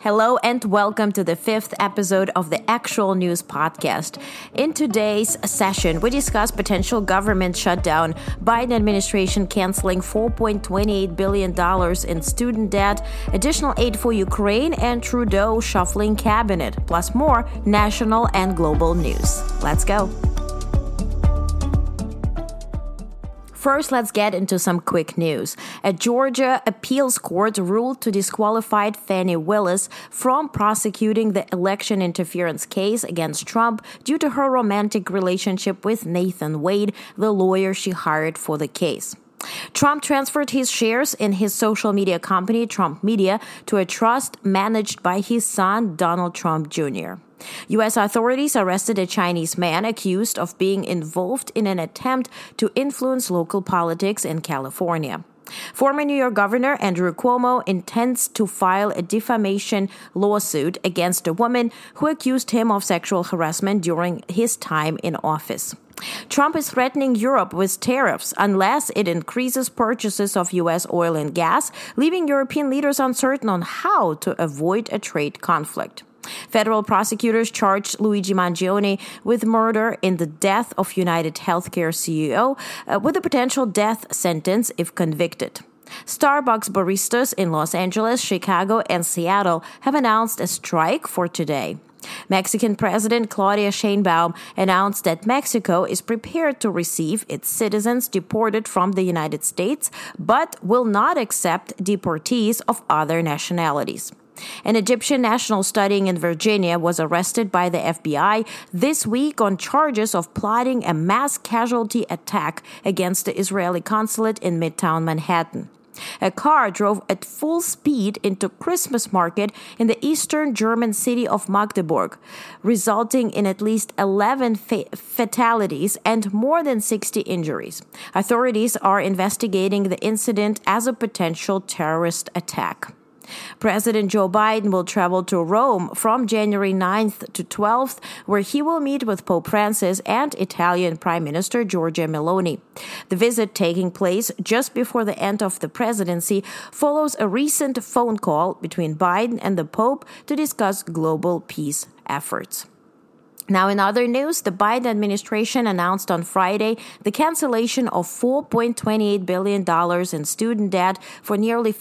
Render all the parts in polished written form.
Hello and welcome to the 5th episode of the Actual News Podcast. In today's session, we discuss potential government shutdown, Biden administration canceling $4.28 billion in student debt, additional aid for Ukraine, and Trudeau shuffling cabinet, plus more national and global news. Let's go. First, let's get into some quick news. A Georgia appeals court ruled to disqualify Fani Willis from prosecuting the election interference case against Trump due to her romantic relationship with Nathan Wade, the lawyer she hired for the case. Trump transferred his shares in his social media company, Trump Media, to a trust managed by his son, Donald Trump Jr. U.S. authorities arrested a Chinese man accused of being involved in an attempt to influence local politics in California. Former New York Governor Andrew Cuomo intends to file a defamation lawsuit against a woman who accused him of sexual harassment during his time in office. Trump is threatening Europe with tariffs unless it increases purchases of U.S. oil and gas, leaving European leaders uncertain on how to avoid a trade conflict. Federal prosecutors charged Luigi Mangione with murder in the death of United Healthcare CEO with a potential death sentence if convicted. Starbucks baristas in Los Angeles, Chicago, and Seattle have announced a strike for today. Mexican President Claudia Sheinbaum announced that Mexico is prepared to receive its citizens deported from the United States, but will not accept deportees of other nationalities. An Egyptian national studying in Virginia was arrested by the FBI this week on charges of plotting a mass casualty attack against the Israeli consulate in Midtown Manhattan. A car drove at full speed into Christmas market in the eastern German city of Magdeburg, resulting in at least 11 fatalities and more than 60 injuries. Authorities are investigating the incident as a potential terrorist attack. President Joe Biden will travel to Rome from January 9th to 12th, where he will meet with Pope Francis and Italian Prime Minister Giorgia Meloni. The visit, taking place just before the end of the presidency, follows a recent phone call between Biden and the Pope to discuss global peace efforts. Now, in other news, the Biden administration announced on Friday the cancellation of $4.28 billion in student debt for nearly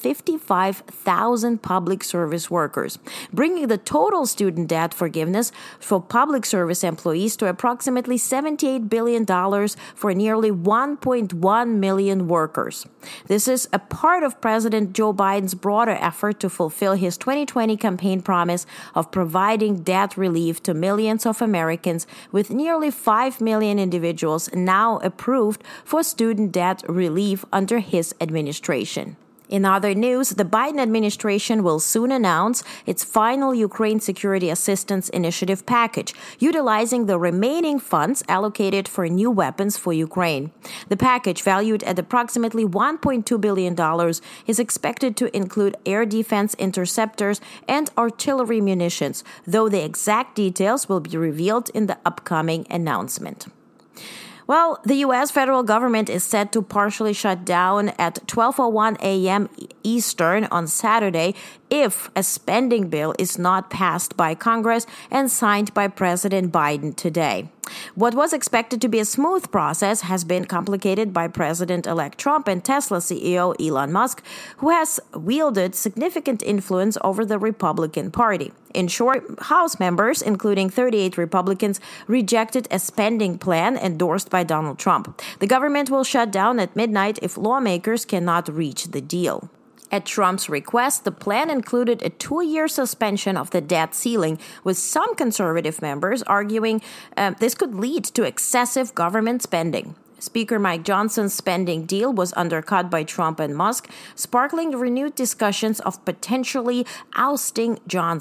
55,000 public service workers, bringing the total student debt forgiveness for public service employees to approximately $78 billion for nearly 1.1 million workers. This is a part of President Joe Biden's broader effort to fulfill his 2020 campaign promise of providing debt relief to millions of Americans, with nearly 5 million individuals now approved for student debt relief under his administration. In other news, the Biden administration will soon announce its final Ukraine Security Assistance Initiative package, utilizing the remaining funds allocated for new weapons for Ukraine. The package, valued at approximately $1.2 billion, is expected to include air defense interceptors and artillery munitions, though the exact details will be revealed in the upcoming announcement. Well, the U.S. federal government is set to partially shut down at 12:01 a.m. Eastern on Saturday if a spending bill is not passed by Congress and signed by President Biden today. What was expected to be a smooth process has been complicated by President-elect Trump and Tesla CEO Elon Musk, who has wielded significant influence over the Republican Party. In short, House members, including 38 Republicans, rejected a spending plan endorsed by Donald Trump. The government will shut down at midnight if lawmakers cannot reach the deal. At Trump's request, the plan included a 2-year suspension of the debt ceiling, with some conservative members arguing this could lead to excessive government spending. Speaker Mike Johnson's spending deal was undercut by Trump and Musk, sparkling renewed discussions of potentially ousting Johnson.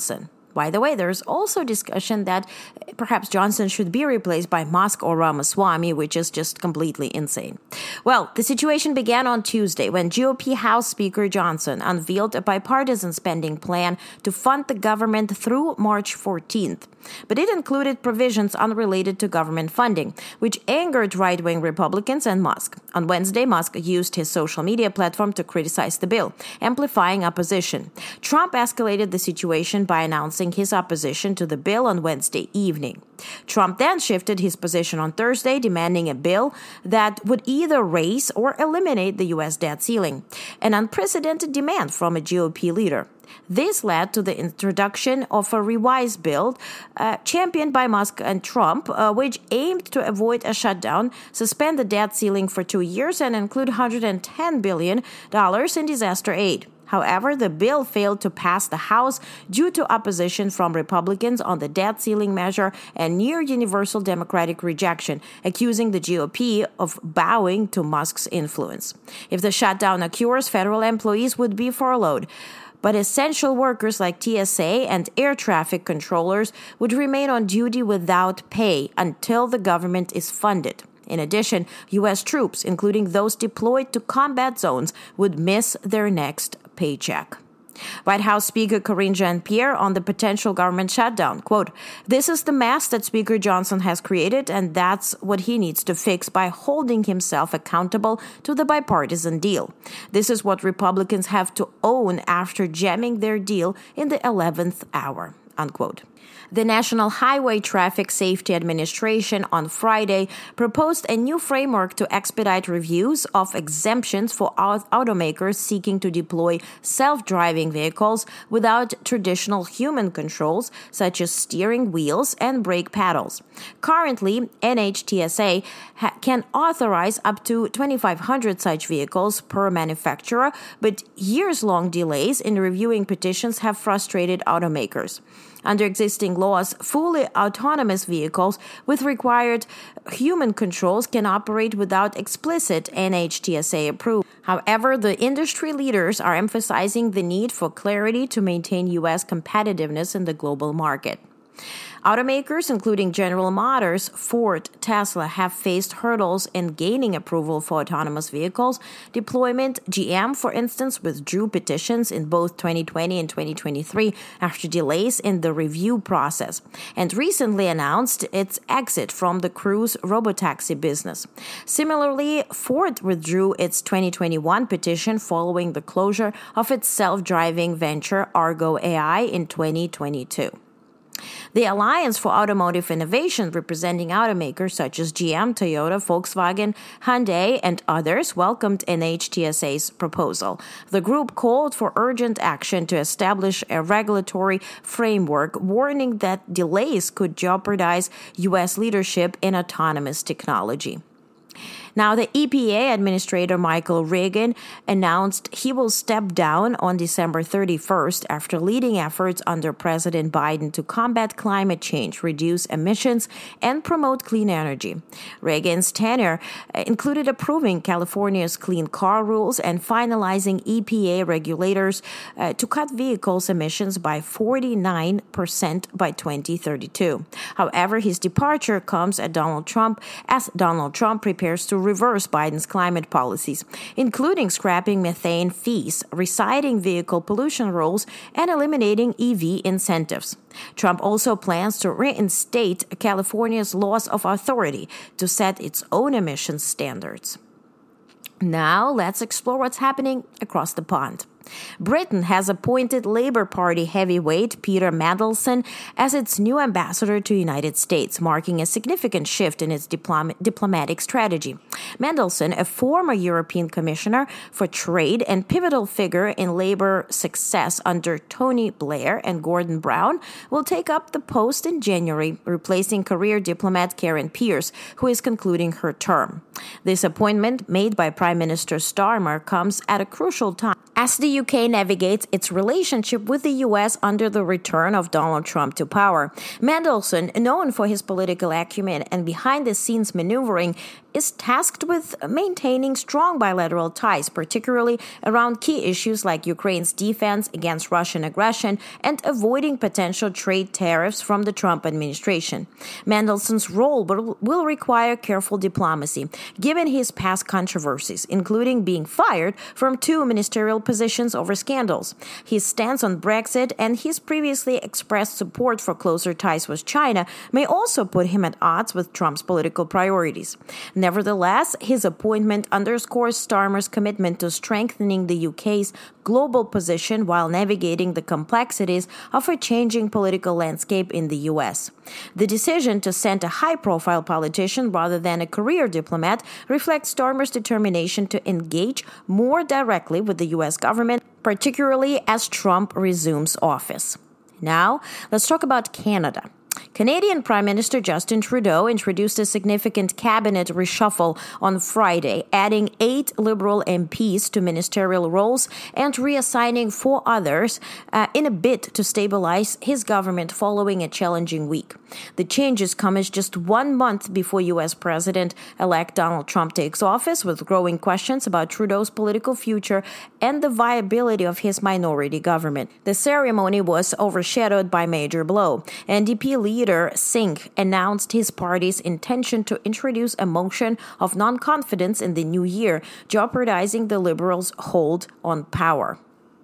By the way, there's also discussion that perhaps Johnson should be replaced by Musk or Ramaswamy, which is just completely insane. Well, the situation began on Tuesday when GOP House Speaker Johnson unveiled a bipartisan spending plan to fund the government through March 14th. But it included provisions unrelated to government funding, which angered right-wing Republicans and Musk. On Wednesday, Musk used his social media platform to criticize the bill, amplifying opposition. Trump escalated the situation by announcing his opposition to the bill on Wednesday evening. Trump then shifted his position on Thursday, demanding a bill that would either raise or eliminate the U.S. debt ceiling, an unprecedented demand from a GOP leader. This led to the introduction of a revised bill championed by Musk and Trump, which aimed to avoid a shutdown, suspend the debt ceiling for 2 years, and include $110 billion in disaster aid. However, the bill failed to pass the House due to opposition from Republicans on the debt ceiling measure and near universal Democratic rejection, accusing the GOP of bowing to Musk's influence. If the shutdown occurs, federal employees would be furloughed. But essential workers like TSA and air traffic controllers would remain on duty without pay until the government is funded. In addition, U.S. troops, including those deployed to combat zones, would miss their next paycheck. White House Speaker Karine Jean-Pierre on the potential government shutdown, quote, "This is the mess that Speaker Johnson has created, and that's what he needs to fix by holding himself accountable to the bipartisan deal. This is what Republicans have to own after jamming their deal in the 11th hour," unquote. The National Highway Traffic Safety Administration on Friday proposed a new framework to expedite reviews of exemptions for automakers seeking to deploy self-driving vehicles without traditional human controls, such as steering wheels and brake pedals. Currently, NHTSA can authorize up to 2,500 such vehicles per manufacturer, but years-long delays in reviewing petitions have frustrated automakers. Under existing laws, fully autonomous vehicles with required human controls can operate without explicit NHTSA approval. However, the industry leaders are emphasizing the need for clarity to maintain U.S. competitiveness in the global market. Automakers, including General Motors, Ford, Tesla, have faced hurdles in gaining approval for autonomous vehicles deployment. GM, for instance, withdrew petitions in both 2020 and 2023 after delays in the review process, and recently announced its exit from the Cruise robotaxi business. Similarly, Ford withdrew its 2021 petition following the closure of its self-driving venture Argo AI in 2022. The Alliance for Automotive Innovation, representing automakers such as GM, Toyota, Volkswagen, Hyundai, and others, welcomed NHTSA's proposal. The group called for urgent action to establish a regulatory framework, warning that delays could jeopardize U.S. leadership in autonomous technology. Now, the EPA Administrator Michael Regan announced he will step down on December 31st after leading efforts under President Biden to combat climate change, reduce emissions, and promote clean energy. Regan's tenure included approving California's clean car rules and finalizing EPA regulators to cut vehicles' emissions by 49% by 2032. However, his departure comes as Donald Trump prepares to reverse Biden's climate policies, including scrapping methane fees, reciting vehicle pollution rules, and eliminating EV incentives. Trump also plans to reinstate California's loss of authority to set its own emissions standards. Now, let's explore what's happening across the pond. Britain has appointed Labour Party heavyweight Peter Mandelson as its new ambassador to the United States, marking a significant shift in its diplomatic strategy. Mandelson, a former European Commissioner for Trade and pivotal figure in Labour success under Tony Blair and Gordon Brown, will take up the post in January, replacing career diplomat Karen Pierce, who is concluding her term. This appointment, made by Prime Minister Starmer, comes at a crucial time as the UK navigates its relationship with the US under the return of Donald Trump to power. Mandelson, known for his political acumen and behind-the-scenes maneuvering, is tasked with maintaining strong bilateral ties, particularly around key issues like Ukraine's defense against Russian aggression and avoiding potential trade tariffs from the Trump administration. Mandelson's role will require careful diplomacy, given his past controversies, including being fired from 2 ministerial positions over scandals. His stance on Brexit and his previously expressed support for closer ties with China may also put him at odds with Trump's political priorities. Nevertheless, his appointment underscores Starmer's commitment to strengthening the UK's global position while navigating the complexities of a changing political landscape in the US. The decision to send a high-profile politician rather than a career diplomat reflects Starmer's determination to engage more directly with the US government, particularly as Trump resumes office. Now, let's talk about Canada. Canadian Prime Minister Justin Trudeau introduced a significant cabinet reshuffle on Friday, adding 8 Liberal MPs to ministerial roles and reassigning 4 others in a bid to stabilize his government following a challenging week. The changes come as just 1 month before U.S. President-elect Donald Trump takes office, with growing questions about Trudeau's political future and the viability of his minority government. The ceremony was overshadowed by a major blow. NDP leader Singh announced his party's intention to introduce a motion of non-confidence in the new year, jeopardizing the Liberals' hold on power.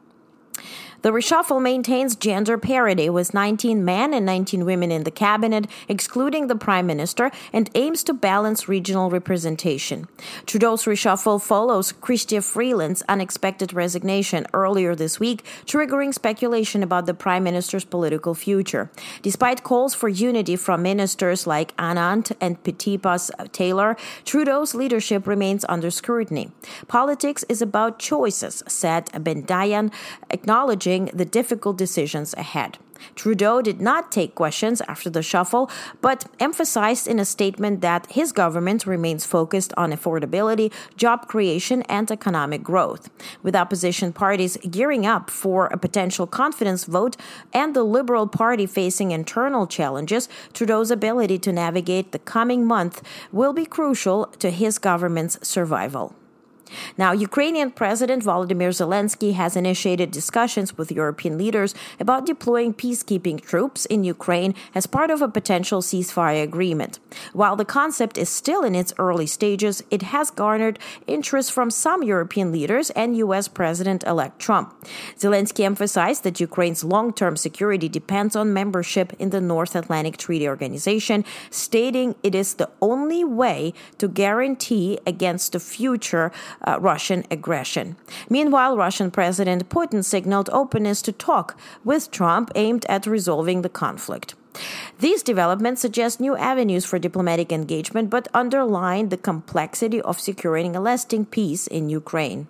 The reshuffle maintains gender parity with 19 men and 19 women in the cabinet, excluding the prime minister, and aims to balance regional representation. Trudeau's reshuffle follows Chrystia Freeland's unexpected resignation earlier this week, triggering speculation about the prime minister's political future. Despite calls for unity from ministers like Anand and Petipas Taylor, Trudeau's leadership remains under scrutiny. Politics is about choices, said Bendayan, acknowledging the difficult decisions ahead. Trudeau did not take questions after the shuffle, but emphasized in a statement that his government remains focused on affordability, job creation, and economic growth. With opposition parties gearing up for a potential confidence vote and the Liberal Party facing internal challenges, Trudeau's ability to navigate the coming month will be crucial to his government's survival. Now, Ukrainian President Volodymyr Zelensky has initiated discussions with European leaders about deploying peacekeeping troops in Ukraine as part of a potential ceasefire agreement. While the concept is still in its early stages, it has garnered interest from some European leaders and U.S. President-elect Trump. Zelensky emphasized that Ukraine's long-term security depends on membership in the North Atlantic Treaty Organization, stating it is the only way to guarantee against the future Russian aggression. Meanwhile, Russian President Putin signaled openness to talk with Trump aimed at resolving the conflict. These developments suggest new avenues for diplomatic engagement, but underline the complexity of securing a lasting peace in Ukraine.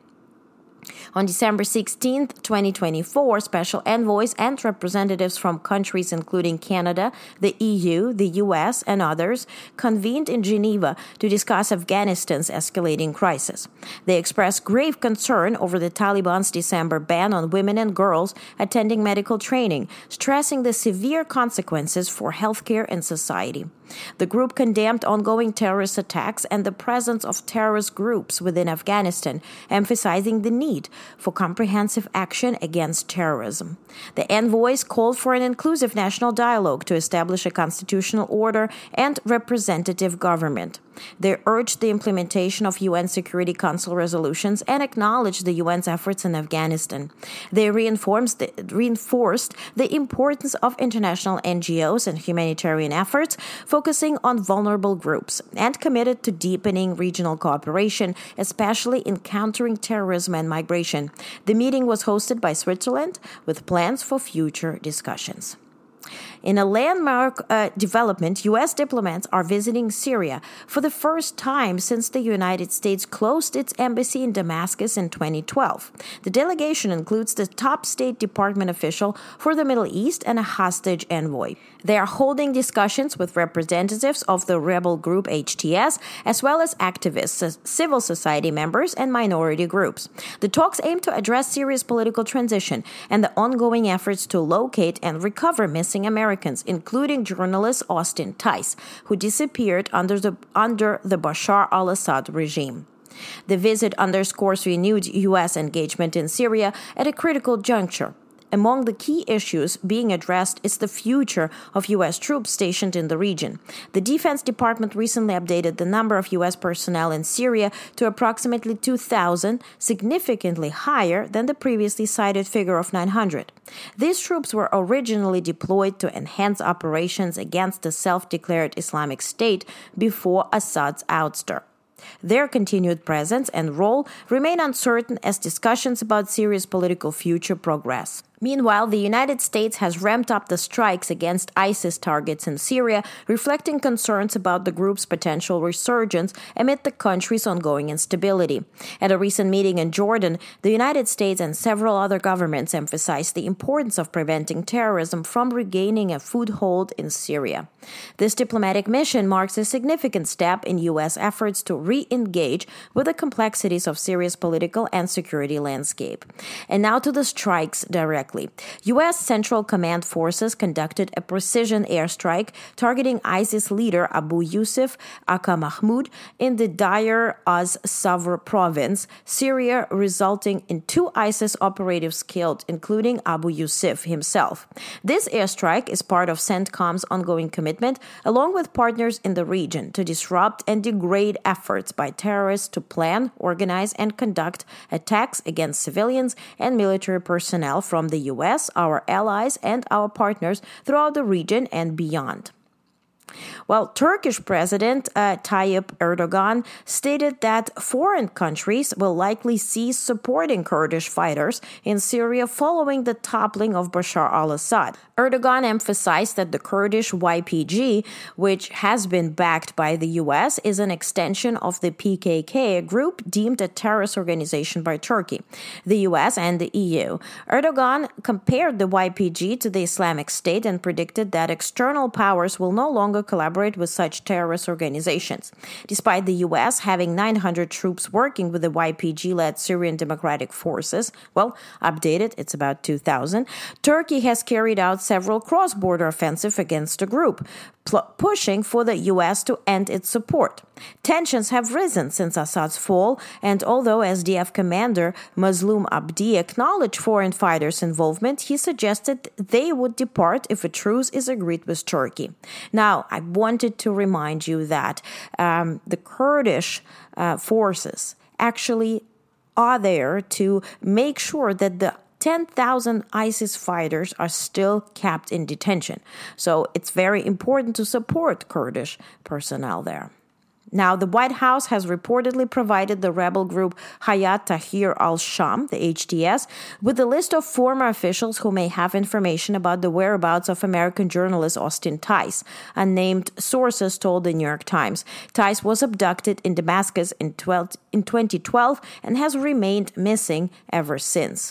On December 16, 2024, special envoys and representatives from countries including Canada, the EU, the US, and others convened in Geneva to discuss Afghanistan's escalating crisis. They expressed grave concern over the Taliban's December ban on women and girls attending medical training, stressing the severe consequences for healthcare and society. The group condemned ongoing terrorist attacks and the presence of terrorist groups within Afghanistan, emphasizing the need for comprehensive action against terrorism. The envoys called for an inclusive national dialogue to establish a constitutional order and representative government. They urged the implementation of UN Security Council resolutions and acknowledged the UN's efforts in Afghanistan. They reinforced the importance of international NGOs and humanitarian efforts, focusing on vulnerable groups, and committed to deepening regional cooperation, especially in countering terrorism and migration. The meeting was hosted by Switzerland, with plans for future discussions. In a landmark development, U.S. diplomats are visiting Syria for the first time since the United States closed its embassy in Damascus in 2012. The delegation includes the top State Department official for the Middle East and a hostage envoy. They are holding discussions with representatives of the rebel group HTS, as well as activists, civil society members, and minority groups. The talks aim to address Syria's political transition and the ongoing efforts to locate and recover missing Americans Americans, including journalist Austin Tice, who disappeared under the Bashar al-Assad regime. The visit underscores renewed U.S. engagement in Syria at a critical juncture. Among the key issues being addressed is the future of U.S. troops stationed in the region. The Defense Department recently updated the number of U.S. personnel in Syria to approximately 2,000, significantly higher than the previously cited figure of 900. These troops were originally deployed to enhance operations against the self-declared Islamic State before Assad's ouster. Their continued presence and role remain uncertain as discussions about Syria's political future progress. Meanwhile, the United States has ramped up the strikes against ISIS targets in Syria, reflecting concerns about the group's potential resurgence amid the country's ongoing instability. At a recent meeting in Jordan, the United States and several other governments emphasized the importance of preventing terrorism from regaining a foothold in Syria. This diplomatic mission marks a significant step in U.S. efforts to re-engage with the complexities of Syria's political and security landscape. And now to the strikes directly. U.S. Central Command forces conducted a precision airstrike targeting ISIS leader Abu Yusuf Aka Mahmoud in the Deir az-Savr province, Syria, resulting in 2 ISIS operatives killed, including Abu Yusuf himself. This airstrike is part of CENTCOM's ongoing commitment, along with partners in the region, to disrupt and degrade efforts by terrorists to plan, organize, and conduct attacks against civilians and military personnel from the U.S., our allies, and our partners throughout the region and beyond. Well, Turkish President Tayyip Erdogan stated that foreign countries will likely cease supporting Kurdish fighters in Syria following the toppling of Bashar al-Assad. Erdogan emphasized that the Kurdish YPG, which has been backed by the U.S., is an extension of the PKK, a group deemed a terrorist organization by Turkey, the U.S., and the EU. Erdogan compared the YPG to the Islamic State and predicted that external powers will no longer collaborate with such terrorist organizations. Despite the U.S. having 900 troops working with the YPG-led Syrian Democratic Forces, updated, it's about 2,000, Turkey has carried out several cross-border offensives against the group, pushing for the U.S. to end its support. Tensions have risen since Assad's fall, and although SDF commander Mazloum Abdi acknowledged foreign fighters' involvement, he suggested they would depart if a truce is agreed with Turkey. Now, I wanted to remind you that the Kurdish forces actually are there to make sure that the 10,000 ISIS fighters are still kept in detention. So it's very important to support Kurdish personnel there. Now, the White House has reportedly provided the rebel group Hayat Tahrir al-Sham, the HTS, with a list of former officials who may have information about the whereabouts of American journalist Austin Tice. Unnamed sources told the New York Times. Tice was abducted in Damascus in 2012 and has remained missing ever since.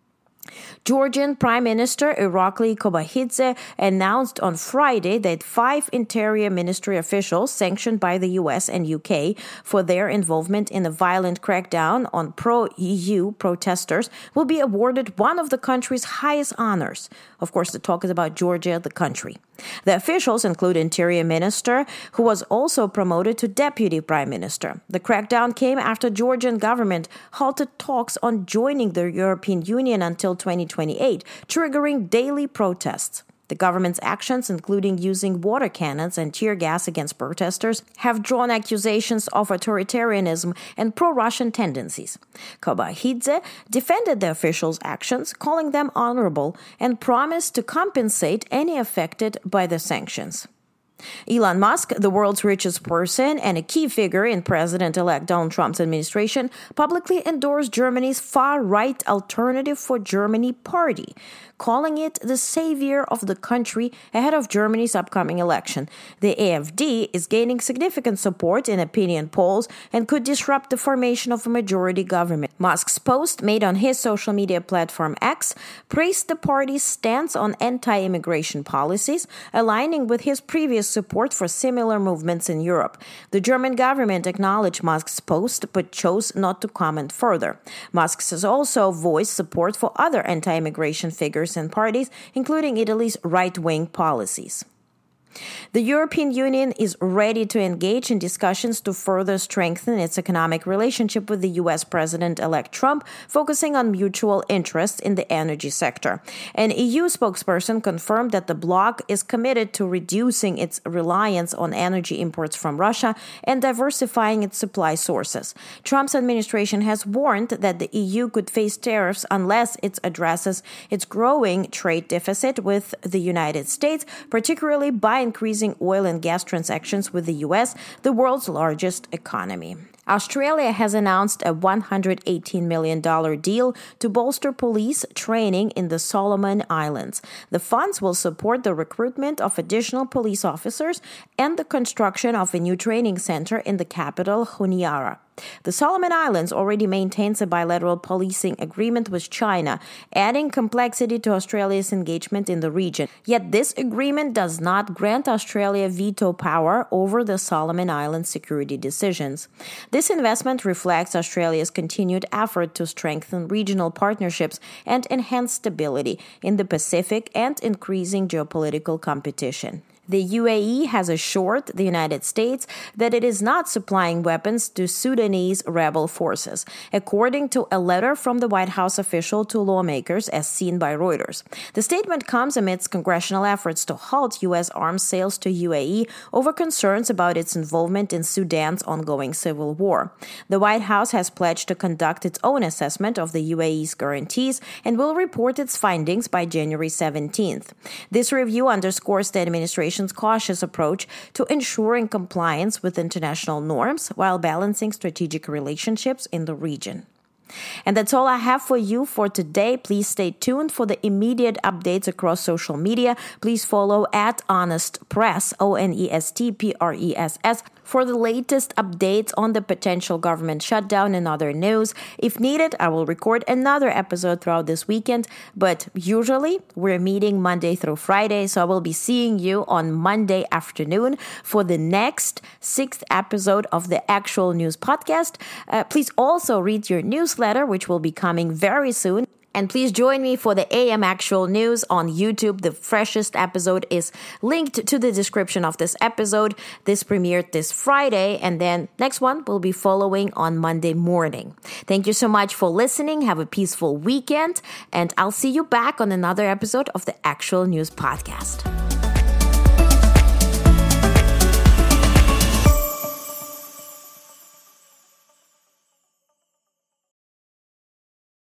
Georgian Prime Minister Irakli Kobakidze announced on Friday that 5 Interior Ministry officials sanctioned by the US and UK for their involvement in a violent crackdown on pro-EU protesters will be awarded one of the country's highest honors. Of course, the talk is about Georgia, the country. The officials include Interior Minister, who was also promoted to Deputy Prime Minister. The crackdown came after Georgian government halted talks on joining the European Union until 2028, triggering daily protests. The government's actions, including using water cannons and tear gas against protesters, have drawn accusations of authoritarianism and pro-Russian tendencies. Kobakidze defended the officials' actions, calling them honorable, and promised to compensate any affected by the sanctions. Elon Musk, the world's richest person and a key figure in President-elect Donald Trump's administration, publicly endorsed Germany's far-right Alternative for Germany party, calling it the savior of the country ahead of Germany's upcoming election. The AfD is gaining significant support in opinion polls and could disrupt the formation of a majority government. Musk's post, made on his social media platform X, praised the party's stance on anti-immigration policies, aligning with his previous support for similar movements in Europe. The German government acknowledged Musk's post but chose not to comment further. Musk has also voiced support for other anti-immigration figures and parties, including Italy's right-wing policies. The European Union is ready to engage in discussions to further strengthen its economic relationship with the U.S. President-elect Trump, focusing on mutual interests in the energy sector. An EU spokesperson confirmed that the bloc is committed to reducing its reliance on energy imports from Russia and diversifying its supply sources. Trump's administration has warned that the EU could face tariffs unless it addresses its growing trade deficit with the United States, particularly by increasing oil and gas transactions with the U.S., the world's largest economy. Australia has announced a $118 million deal to bolster police training in the Solomon Islands. The funds will support the recruitment of additional police officers and the construction of a new training center in the capital, Honiara. The Solomon Islands already maintains a bilateral policing agreement with China, adding complexity to Australia's engagement in the region. Yet this agreement does not grant Australia veto power over the Solomon Islands security decisions. This investment reflects Australia's continued effort to strengthen regional partnerships and enhance stability in the Pacific and increasing geopolitical competition. The UAE has assured the United States that it is not supplying weapons to Sudanese rebel forces, according to a letter from the White House official to lawmakers, as seen by Reuters. The statement comes amidst congressional efforts to halt U.S. arms sales to UAE over concerns about its involvement in Sudan's ongoing civil war. The White House has pledged to conduct its own assessment of the UAE's guarantees and will report its findings by January 17th. This review underscores the administration's cautious approach to ensuring compliance with international norms while balancing strategic relationships in the region. And that's all I have for you for today. Please stay tuned for the immediate updates across social media. Please follow @HonestPress, ONESTPRESS, for the latest updates on the potential government shutdown and other news. If needed, I will record another episode throughout this weekend, but usually we're meeting Monday through Friday, so I will be seeing you on Monday afternoon for the next 6th episode of the Actual News Podcast. Please also read your newsletter, which will be coming very soon. And please join me for the AM Actual News on YouTube. The freshest episode is linked to the description of this episode. This premiered this Friday, and then next one will be following on Monday morning. Thank you so much for listening. Have a peaceful weekend, and I'll see you back on another episode of the Actual News Podcast.